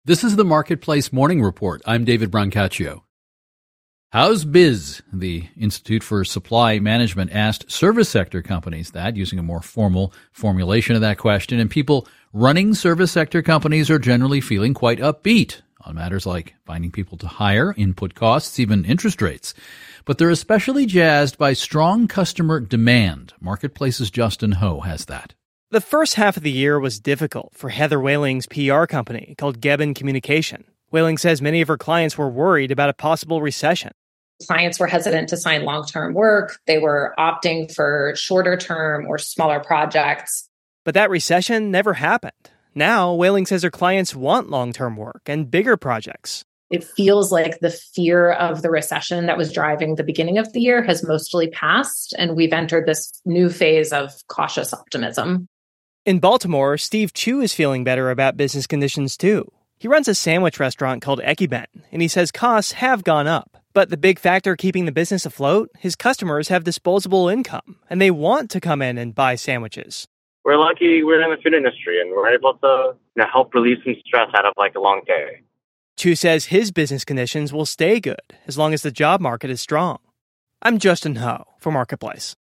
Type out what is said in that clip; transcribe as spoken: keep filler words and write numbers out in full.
This is the Marketplace Morning Report. I'm David Brancaccio. How's biz? The Institute for Supply Management asked service sector companies that, using a more formal formulation of that question, and people running service sector companies are generally feeling quite upbeat on matters like finding people to hire, input costs, even interest rates. But they're especially jazzed by strong customer demand. Marketplace's Justin Ho has that. The first half of the year was difficult for Heather Whaling's P R company called Gebbon Communication. Whaling says many of her clients were worried about a possible recession. Clients were hesitant to sign long-term work. They were opting for shorter-term or smaller projects. But that recession never happened. Now, Whaling says her clients want long-term work and bigger projects. It feels like the fear of the recession that was driving the beginning of the year has mostly passed, and we've entered this new phase of cautious optimism. In Baltimore, Steve Chu is feeling better about business conditions, too. He runs a sandwich restaurant called Ekiben, and he says costs have gone up. But the big factor keeping the business afloat, his customers have disposable income, and they want to come in and buy sandwiches. We're lucky we're in the food industry, and we're able to you know, help relieve some stress out of like a long day. Chu says his business conditions will stay good as long as the job market is strong. I'm Justin Ho for Marketplace.